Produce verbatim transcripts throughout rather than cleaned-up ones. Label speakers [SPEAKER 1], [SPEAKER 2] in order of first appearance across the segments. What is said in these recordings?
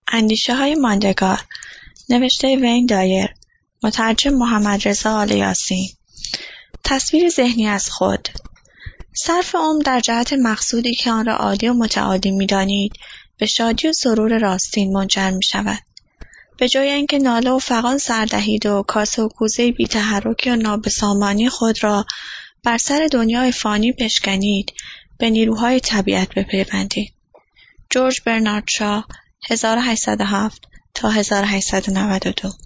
[SPEAKER 1] اندیشه های ماندگار، نوشته وین دایر، مترجم محمد رضا آل یاسین. تصویر ذهنی از خود. صرف عمر در جهت مقصودی که آن را عالی و متعالی می‌دانید به شادی و سرور راستین منجر می‌شود. به جای اینکه ناله و فغان سر دهید و کاسه و کوزه بی تحرکی و نابسامانی خود را بر سر دنیای فانی بشکنید، به نیروهای طبیعت بپیوندید. جورج برنارد شا هزار و هشتصد و هفت تا هزار و هشتصد و نود و دو.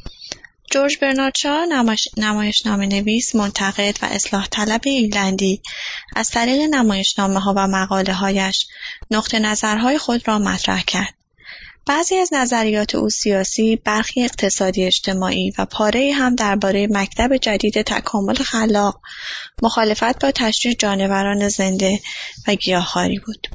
[SPEAKER 1] جورج برنارد شا نمایشنامه نویس، منتقد و اصلاح طلب ایرلندی از طریق نمایشنامه ها و مقاله هایش نقطه نظرهای خود را مطرح کرد. بعضی از نظریات او سیاسی، برخی اقتصادی اجتماعی و پاره‌ای هم درباره مکتب جدید تکامل خلاق، مخالفت با تشریح جانوران زنده و گیاهخواری بود.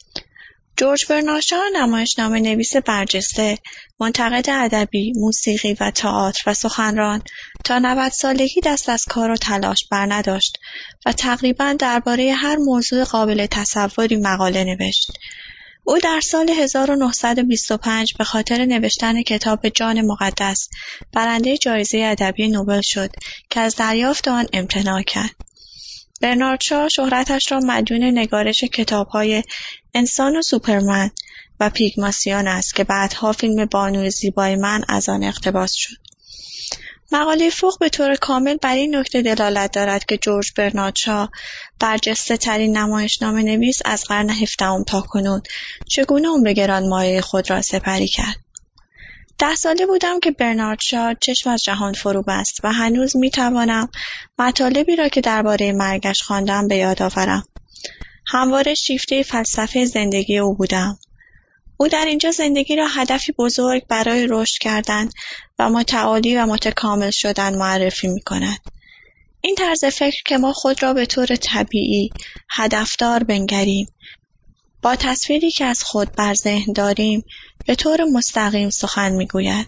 [SPEAKER 1] جورج برنارد شا نمایشنامه نویس برجسته، منتقد ادبی، موسیقی و تئاتر و سخنران، تا نود سالگی دست از کار و تلاش برنداشت و تقریباً درباره هر موضوع قابل تصوری مقاله نوشت. او در سال هزار و نهصد و بیست و پنج به خاطر نوشتن کتاب جان مقدس برنده جایزه ادبی نوبل شد که از دریافت آن امتناع کرد. برنارد شا شهرتش را مدیون نگارش کتاب‌های انسان و سوپرمن و پیگماسیون است که بعدها فیلم بانوی زیبای من از آن اقتباس شد. مقاله فوق به طور کامل بر این نکته دلالت دارد که جورج برنارد شا، برجسته ترین نمایشنامه نویس از قرن هفدهم تا کنون، چگونه عمر گرانمایه خود را سپری کرد. ده ساله بودم که برنارد شا چشم از جهان فرو بست و هنوز می توانم مطالبی را که درباره مرگش خواندم به یاد آورم. همواره شیفته فلسفه زندگی او بودم. او در اینجا زندگی را هدفی بزرگ برای رشد کردن و متعالی و متکامل شدن معرفی می کند. این طرز فکر که ما خود را به طور طبیعی هدفدار بنگریم، با تصویری که از خود بر ذهن داریم، به طور مستقیم سخن می گوید.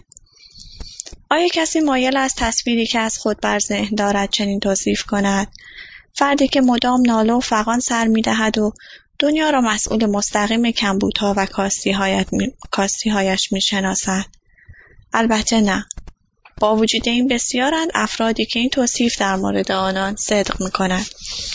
[SPEAKER 1] آیا کسی مایل است تصویری که از خود بر ذهن دارد چنین توصیف کند؟ فردی که مدام ناله و فغان سر می دهد و دنیا را مسئول مستقیم کمبودها و کاستی‌هایش می شناسد؟ البته نه. با وجود این بسیارند افرادی که این توصیف در مورد آنان صدق می کند.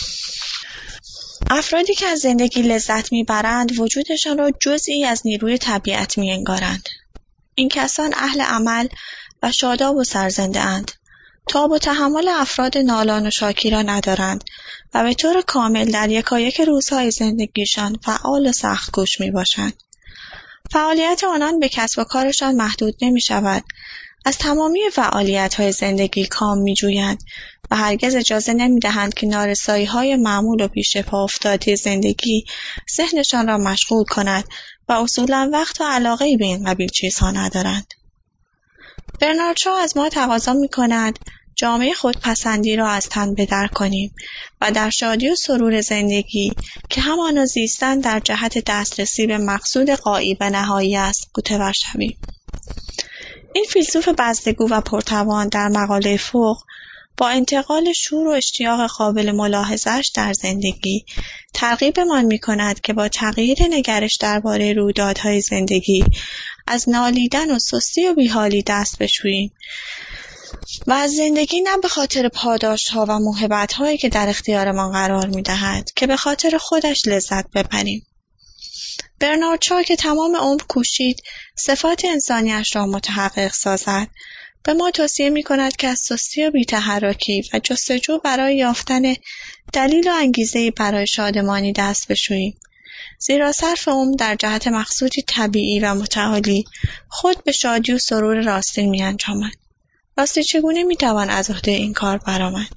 [SPEAKER 1] افرادی که از زندگی لذت می برند وجودشان را جزئی از نیروی طبیعت می انگارند. این کسان اهل عمل و شاداب و سرزنده اند. تاب و تحمل افراد نالان و شاکی را ندارند و به طور کامل در یکایک روزهای زندگیشان فعال و سخت‌کوش می باشند. فعالیت آنان به کسب و کارشان محدود نمی شود. از تمامی فعالیت‌های زندگی کام می جویند و هرگز اجازه نمی دهند که نارسایی‌های معمول و پیش پا افتاده زندگی ذهنشان را مشغول کند و اصولاً وقت و علاقه‌ای به این قبیل چیزها ندارند. برنارد شا از ما تقاضا می کند جامعه خودپسندی را از تن بدر کنیم و در شادی و سرور زندگی که همانا زیستن در جهت دسترسی به مقصود غایی و نهایی است غوطه‌ور شویم. این فیلسوف بزدگو و پرتوان در مقاله فوق با انتقال شور و اشتیاق قابل ملاحظه‌اش در زندگی ترغیبمان می‌کند که با تغییر نگرش درباره رویدادهای زندگی از نالیدن و سستی و بیحالی دست بشوییم و از زندگی نه به خاطر پاداش‌ها و موهبت‌هایی که در اختیارمان قرار می‌دهد که به خاطر خودش لذت ببریم. برنارد شا که تمام عمر کوشید صفات انسانیش را متحقق سازد، به ما توصیه می‌کند که از سستی و بی‌تحرکی و جستجو برای یافتن دلیل و انگیزه‌ای برای شادمانی دست بشوییم، زیرا صرف عمر در جهت مقصودی طبیعی و متعالی خود به شادی و سرور راستین می‌انجامد. راستی چگونه می‌توان از عهده این کار برآمد؟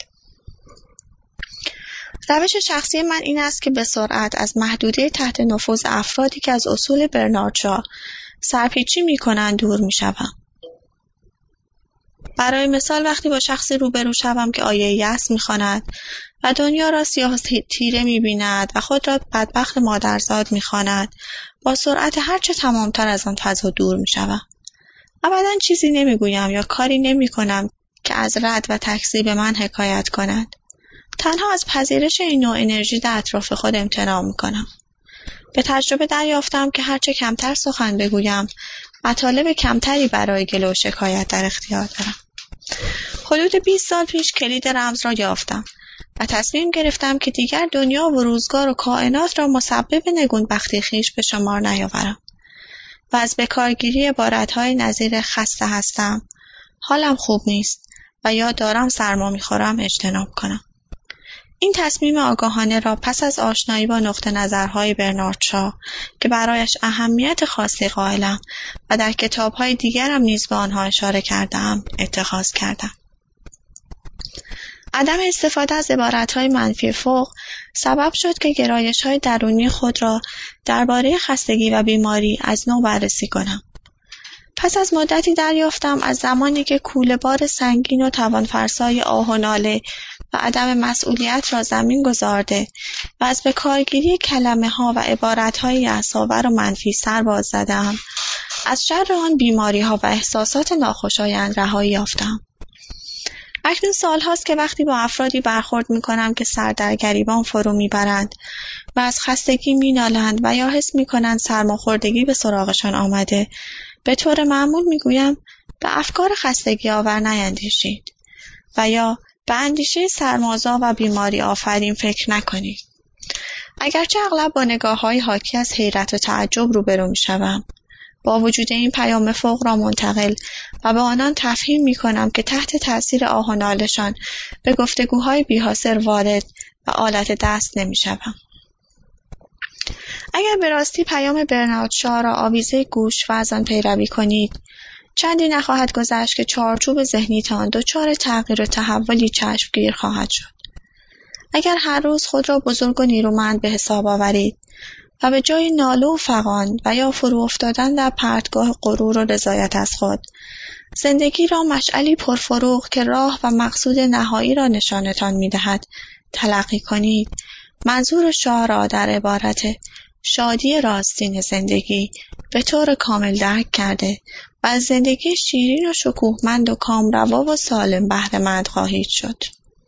[SPEAKER 1] روش شخصی من این است که به سرعت از محدوده تحت نفوذ افرادی که از اصول برنارد شا سرپیچی می‌کنند دور می‌شوم. برای مثال وقتی با شخصی روبرو شوم که آیه یأس می‌خواند و دنیا را سیاه تیره می‌بیند و خود را بدبخت مادرزاد می‌خواند، با سرعت هرچه تمامتر از آن فضا دور می‌شوم. ابداً چیزی نمی‌گویم یا کاری نمی‌کنم که از رد و تکذیب من حکایت کند. تنها از پذیرش این نوع انرژی در اطراف خود امتناع می‌کنم. به تجربه دریافتم که هرچه کمتر سخن بگویم مطالب کمتری برای گله و شکایت در اختیار دارم. حدود بیست سال پیش کلید رمز را یافتم و تصمیم گرفتم که دیگر دنیا و روزگار و کائنات را مسبب نگونبختی خویش به شمار نیاورم و از بکارگیری عبارت‌های نظیر خسته هستم، حالم خوب نیست و یا دارم سرما می‌خورم اجتناب کنم. این تصمیم آگاهانه را پس از آشنایی با نقطه نظرهای برنارد شا که برایش اهمیت خاصی قائلم و در کتاب‌های دیگرم نیز به آنها اشاره کردم اتخاذ کردم. عدم استفاده از عبارت‌های منفی فوق سبب شد که گرایش‌های درونی خود را درباره خستگی و بیماری از نو بررسی کنم. پس از مدتی دریافتم از زمانی که کوله‌بار سنگین و توانفرسای آه و ناله و عدم مسئولیت را زمین گذارده و از به کارگیری کلمه‌ها و عبارت‌های یأس‌آور و منفی سر باز زدم، از شر آن بیماری‌ها و احساسات ناخوشایند رهایی یافتم. اکنون سال‌هاست که وقتی با افرادی برخورد می‌کنم که سر در گریبان فرو می‌برند و از خستگی می‌نالند و یا حس می‌کنند سرماخوردگی به سراغشان آمده، به طور معمول می‌گویم به افکار خستگی آور نیندیشید و یا به اندیشه سرمازا و بیماری آفرین فکر نکنید. اگرچه اغلب با نگاه‌های حاکی از حیرت و تعجب روبرو می‌شوم، با وجود این پیام فوق را منتقل و به آنان تفهیم می‌کنم که تحت تأثیر آه و ناله‌شان به گفتگوهای بی‌حاصل وارد و آلت دست نمی‌شوم. اگر به راستی پیام برنارد شا را آویزه گوش و از آن پیروی کنید، چندی نخواهد گذشت که چارچوب ذهنیتان دچار تغییر و تحولی چشمگیر خواهد شد. اگر هر روز خود را بزرگ و نیرومند به حساب آورید و به جای ناله و فغان و یا فرو افتادن در پرتگاه غرور و رضایت از خود، زندگی را مشعلی پرفروغ که راه و مقصود نهایی را نشانتان می‌دهد تلقی کنید، منظور شاه را در عبارت شادی راستین زندگی به طور کامل درک کرده و از زندگی شیرین و شکوهمند و کامروا و سالم بهره‌مند خواهید شد.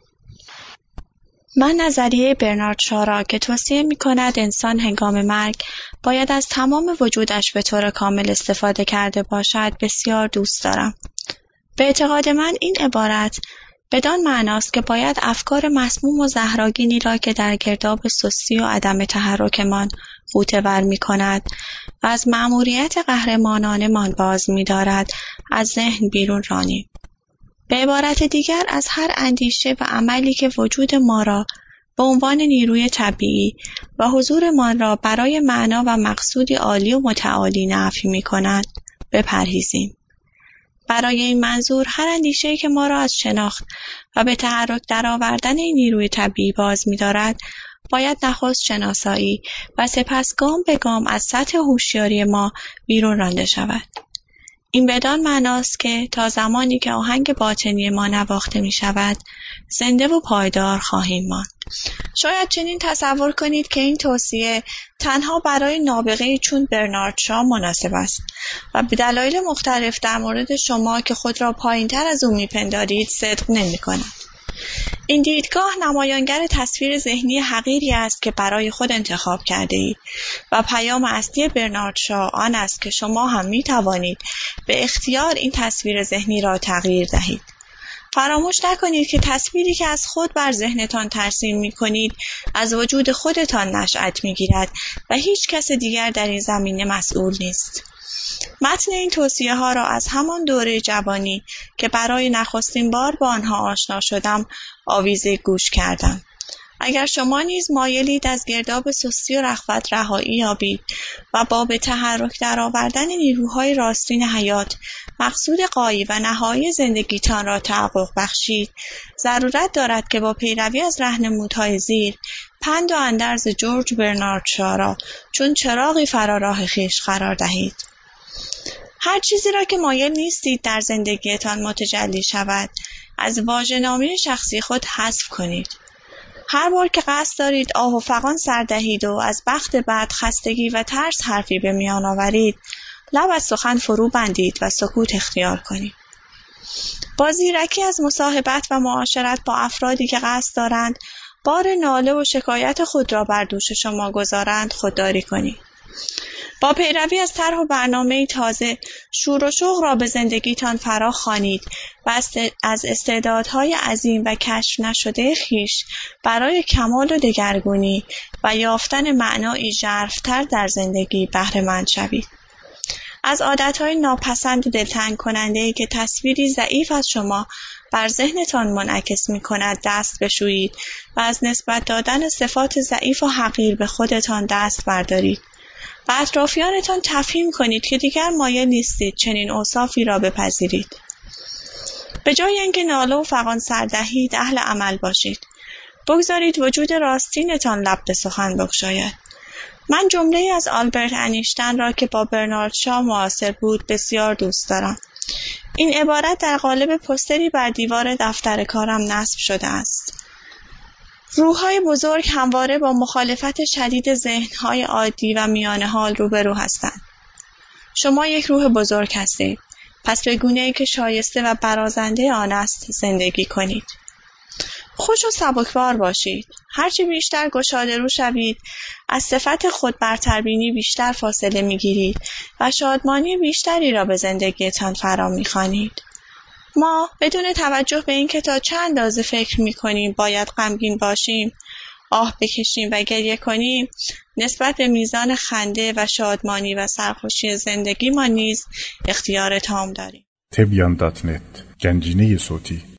[SPEAKER 1] من نظریه برنارد شا را که توصیه می‌کند انسان هنگام مرگ باید از تمام وجودش به طور کامل استفاده کرده باشد بسیار دوست دارم. به اعتقاد من این عبارت بدان معناست که باید افکار مسموم و زهرآگینی را که در گرداب سستی و عدم تحرکمان غوطه‌ور می‌کند و از مأموریت قهرمانانمان باز می‌دارد از ذهن بیرون رانیم. به عبارت دیگر از هر اندیشه و عملی که وجود ما را به عنوان نیروی طبیعی و حضورمان را برای معنا و مقصودی عالی و متعالی نفی می‌کند بپرهیزیم. برای این منظور هر اندیشه‌ای که ما را از شناخت و به تحرک درآوردن این نیروی طبیعی باز می‌دارد باید نخست شناسایی و سپس گام به گام از سطح هوشیاری ما بیرون رانده شود. این بدان معناست که تا زمانی که آهنگ باطنی ما نواخته می شود، زنده و پایدار خواهیم ماند. شاید چنین تصور کنید که این توصیه تنها برای نابغه‌ای چون برنارد شا مناسب است و به دلایل مختلف در مورد شما که خود را پایین‌تر از او می‌پندارید صدق نمی‌کند. این دیدگاه نمایانگر تصویر ذهنی حقیری است که برای خود انتخاب کرده اید و پیام اصلی برنارد شا آن است که شما هم می توانید به اختیار این تصویر ذهنی را تغییر دهید. فراموش نکنید که تصویری که از خود بر ذهنتان ترسیم می کنید از وجود خودتان نشأت می گیرد و هیچ کس دیگر در این زمینه مسئول نیست. متن این توصیه ها را از همان دوره جوانی که برای نخستین بار با آنها آشنا شدم آویزه گوش کردم. اگر شما نیز مایلید از گرداب سستی و رغبت رهایی یابید و با به تحرک درآوردن نیروهای راستین حیات مقصود غایی و نهایی زندگیتان را تحقق بخشید، ضرورت دارد که با پیروی از راهنمودهای زیر پند و اندرز جورج برنارد شا را چون چراغی فراراه خویش قرار دهید. هر چیزی را که مایل نیستید در زندگیتان متجلی شود، از واژه‌نامه شخصی خود حذف کنید. هر بار که قصد دارید آه و فغان سر دهید و از بخت بد، خستگی و ترس حرفی به میان آورید، لب از سخن فرو بندید و سکوت اختیار کنید. با زیرکی از مصاحبت و معاشرت با افرادی که قصد دارند بار ناله و شکایت خود را بر دوش شما گذارند خودداری کنید. با پیروی از طرح و برنامه تازه، شور و شوق را به زندگیتان فرا خوانید و از استعدادهای عظیم و کشف نشده خویش برای کمال و دگرگونی و یافتن معنایی ژرف‌تر در زندگی بهره‌مند شوید. از عادتهای ناپسند و دلتنگ کننده‌ای که تصویری ضعیف از شما بر ذهنتان منعکس می‌کند دست بشویید و از نسبت دادن صفات ضعیف و حقیر به خودتان دست بردارید. و اطرافیانتان تفهیم کنید که دیگر مایل نیستید چنین اوصافی را بپذیرید. به جای اینکه ناله و فغان سر دهید، اهل عمل باشید. بگذارید وجود راستینتان لب به سخن بگشاید. من جمله‌ای از آلبرت انیشتین را که با برنارد شاو معاصر بود بسیار دوست دارم. این عبارت در قالب پوستری بر دیوار دفتر کارم نصب شده است. روح‌های بزرگ همواره با مخالفت شدید ذهن‌های عادی و میان حال روبرو هستند. شما یک روح بزرگ هستید. پس به گونه‌ای که شایسته و برازنده آن است زندگی کنید. خوش و سبکبار باشید. هرچه بیشتر گشاده رو شوید، از صفت خود برتربینی بیشتر فاصله می‌گیرید و شادمانی بیشتری را به زندگیتان فرا می‌خوانید. ما بدون توجه به اینکه تا چه اندازه فکر می‌کنیم باید غمگین باشیم، آه بکشیم و گریه کنیم، نسبت به میزان خنده و شادمانی و سرخوشی زندگی ما نیز اختیار تام داریم.
[SPEAKER 2] تبیان دات نت گنجینه صوتی